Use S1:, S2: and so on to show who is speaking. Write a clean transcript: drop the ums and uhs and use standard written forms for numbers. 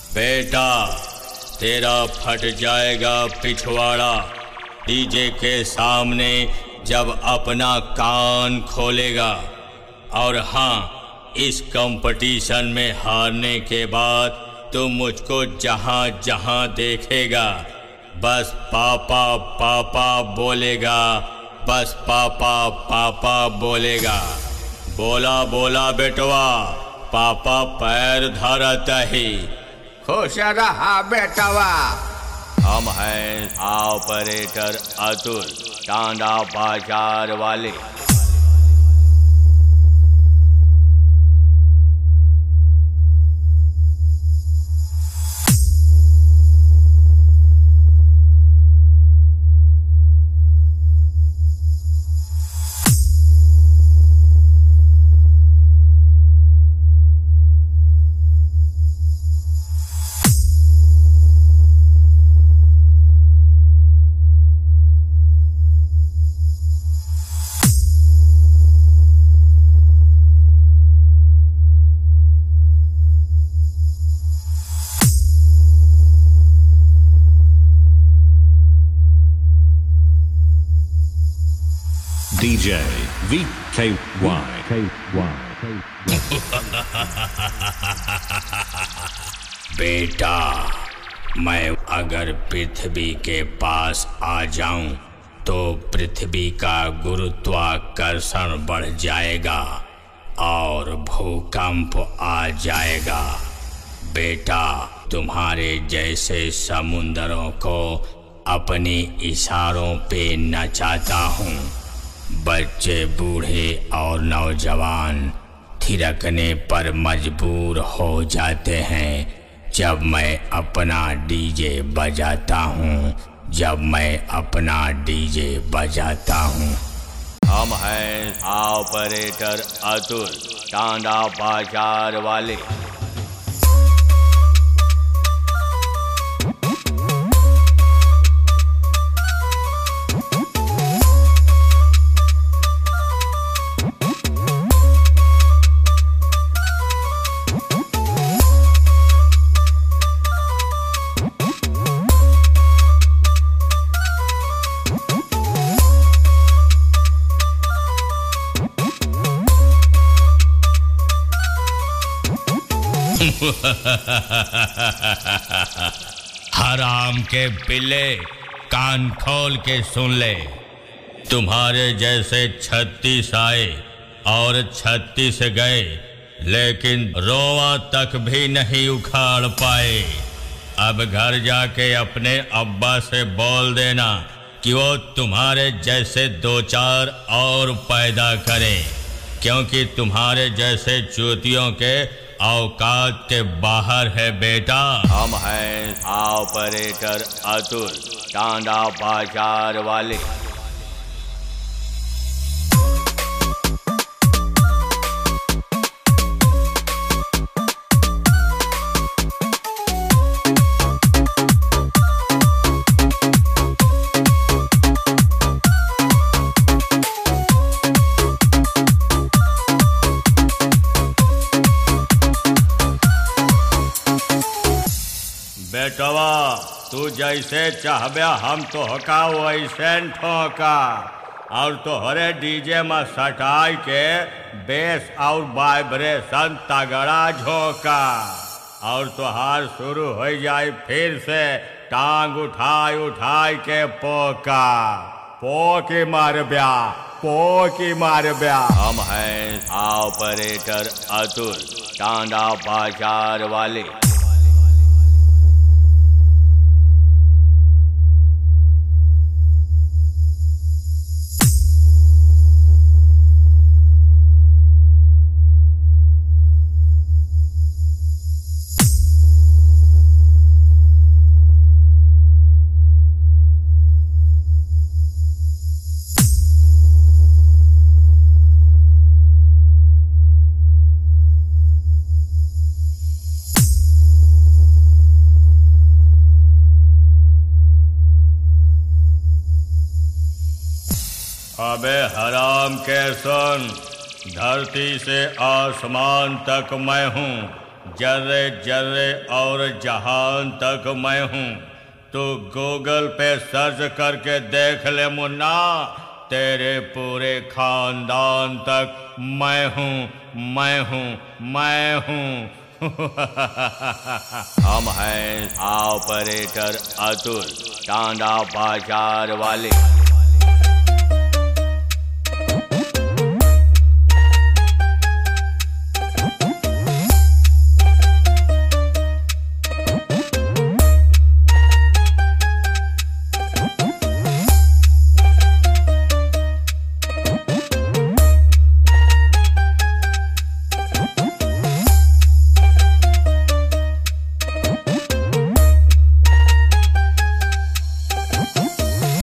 S1: बेटा तेरा फट जाएगा पिछवाड़ा डीजे के सामने जब अपना कान खोलेगा। और हाँ, इस कंपटीशन में हारने के बाद तू मुझको जहाँ जहाँ देखेगा बस पापा पापा बोलेगा, बस पापा पापा बोलेगा। बोला बोला बेटवा, पापा पैर धरत ही।
S2: खुश रहा बेटवा।
S1: हम हैं ऑपरेटर अतुल, टांडा बाजार वाले।
S3: DJ VKY.
S1: बेटा, मैं अगर पृथ्वी के पास आ जाऊं तो पृथ्वी का गुरुत्वाकर्षण बढ़ जाएगा और भूकंप आ जाएगा। बेटा, तुम्हारे जैसे समुंदरों को अपने इशारों पे नचाता हूँ। बच्चे, बूढ़े और नौजवान थिरकने पर मजबूर हो जाते हैं जब मैं अपना डीजे बजाता हूँ, जब मैं अपना डीजे बजाता हूँ। हम हैं ऑपरेटर अतुल, टांडा बाजार वाले। हराम के पिल्ले, कान खोल के सुन ले। तुम्हारे जैसे 36 आए और 36 गए, लेकिन रोआ तक भी नहीं उखाड़ पाए। अब घर जाके अपने अब्बा से बोल देना कि वो तुम्हारे जैसे 2-4 और पैदा करें, क्योंकि तुम्हारे जैसे चूतियों के औकात के बाहर है बेटा। हम हैं ऑपरेटर अतुल, टांडा बाजार वाले। बेटवा, तू जैसे चाहबे हम तोहका वैसे ठोका, और तोहरे डीजे में सटाई के बेस और वाइब्रेशन तगड़ा झोंका, और तोहार शुरू हो जाए फिर से टांग उठाई उठाई के पोका। पोकी मारब्या, पोकी मारब्या। हम हैं ऑपरेटर अतुल, टांडा बाजार वाले। अबे हराम के सुन, धरती से आसमान तक मैं हूँ, जर्रे जर्रे और जहान तक मैं हूँ। तू गूगल पे सर्च करके देख ले मुन्ना, तेरे पूरे खानदान तक मैं हूँ, मैं हूँ, मैं हूँ। हम हैं ऑपरेटर अतुल, टांडा बाजार वाले।